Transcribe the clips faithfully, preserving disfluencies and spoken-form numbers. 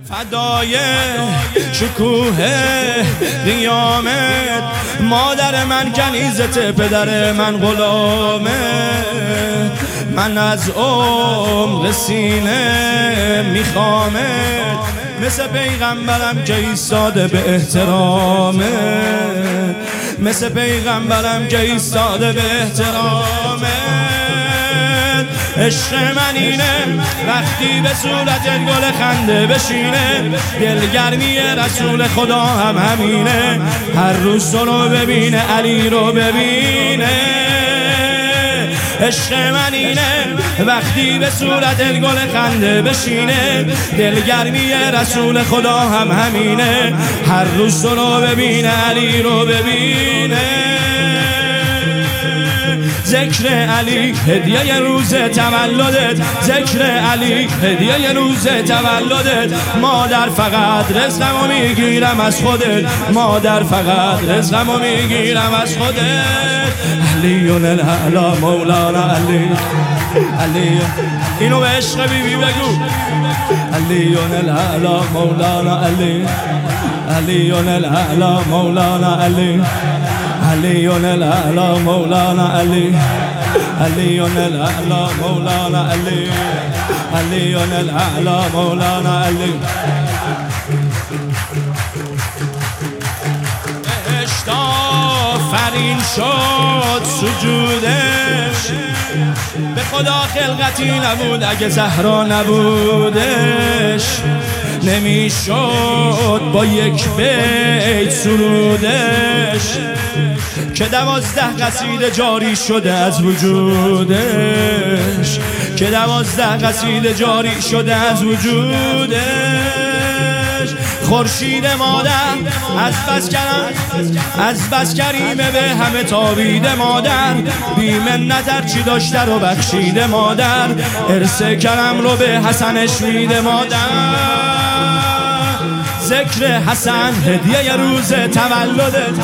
فدای شکوه قیامت، مادر من کنیزت، پدر من غلامت. من از عمق سینه میخوامت، مثل پیغمبرم که ایستاده به احترامت، مثل پیغمبرم که ایستاده به احترامت. عشق من اینه وقتی به صورتت گل خنده بشینه، دلگرمی رسول خدا هم همینه، هر روز تو رو ببینه، علی رو ببینه. عشق من اینه وقتی به صورتت گل خنده بشینه، دلگرمی رسول خدا هم همینه، هر روز تو رو ببینه، علی رو ببینه. ذکر علی هدیه روز تولدت، ذکر علی هدیه روز تولدت. مادر فقط رزقمو میگیرم از خودت، مادر فقط رزقمو میگیرم از خودت. علیون الاعلی مولانا علی، علی اینو به عشق بیبی بگو. علیون الاعلی مولانا علی، علیون الاعلی مولانا علی، علیون الاعلی مولانا علی، علیون الاعلی مولانا علی، علیون الاعلی مولانا علی. بهشت آفرین شد سجودش، به خدا خلقتی نبود اگه زهرا نبودش، نمیشد با یک بیت سرودش، که دوازده قصیده جاری شده از وجودش، که دوازده قصیده جاری شده از وجودش. خورشید مادر از بس کرم، از بس کریمه به همه تابیده مادر، بی منت هرچی داشته رو بخشیده مادر، ارث کرم رو به حسنش میده مادر. ذکر حسن هدیه روز تولدت،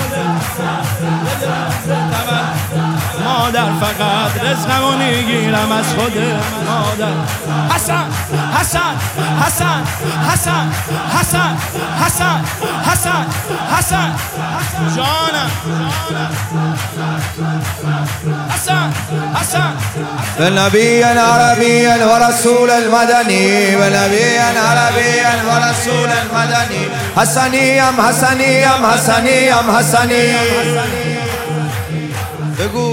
مادر فقط رزقمو میگیرم از خودت. مادر حسن حسن حسن حسن حسن حسن حسن حسن جانم حسن حسن بنبي عربي ورسول المدني، بنبي عربي ورسول المدني. حسني ام حسني ام حسني ام حسني. بگو